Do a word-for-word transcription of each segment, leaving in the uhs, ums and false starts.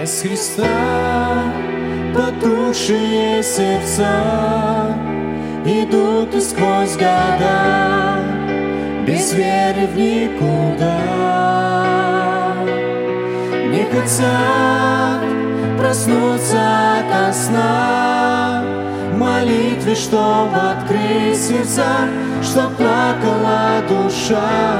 Без Христа потухшие сердца идут и сквозь года, без веры в никуда. Не хотят проснуться ото сна, в молитве, чтоб открыть сердца, чтоб плакала душа.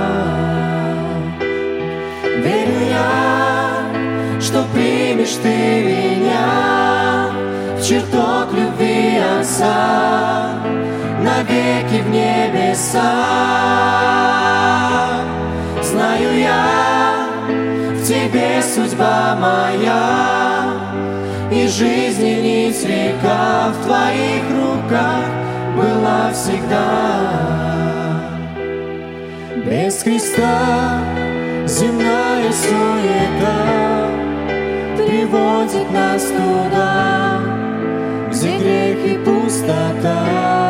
Верю я, что примешь ты меня в чертог любви Отца, навеки в небеса. Знаю я, в тебе судьба моя, и жизни нить река в твоих руках была всегда. Без Христа земная суета приводит нас туда, где грех и пустота,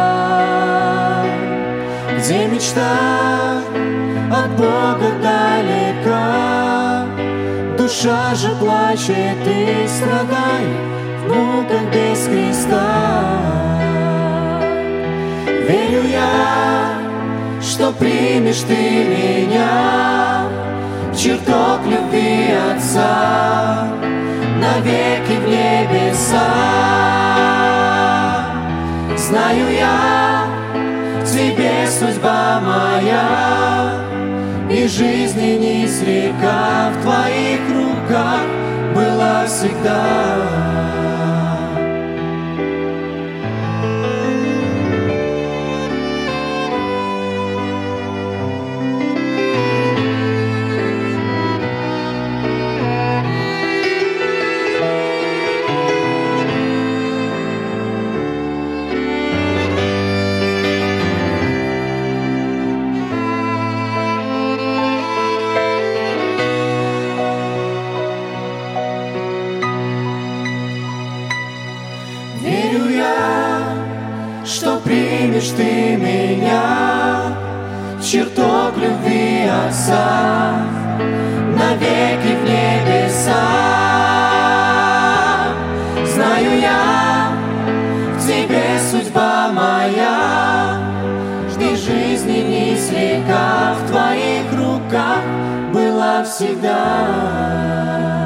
где мечта от Бога далека. Душа же плачет и страдает в муках без Христа. Верю я, что примешь ты меня в чертог любви Отца, навеки в небеса. Знаю я, в тебе судьба моя, и жизни нить река в твоих руках была всегда. Верю я, что примешь ты меня в чертог любви Отца, навеки в небеса. Знаю я, в тебе судьба моя, и жизни нить река в твоих руках была всегда.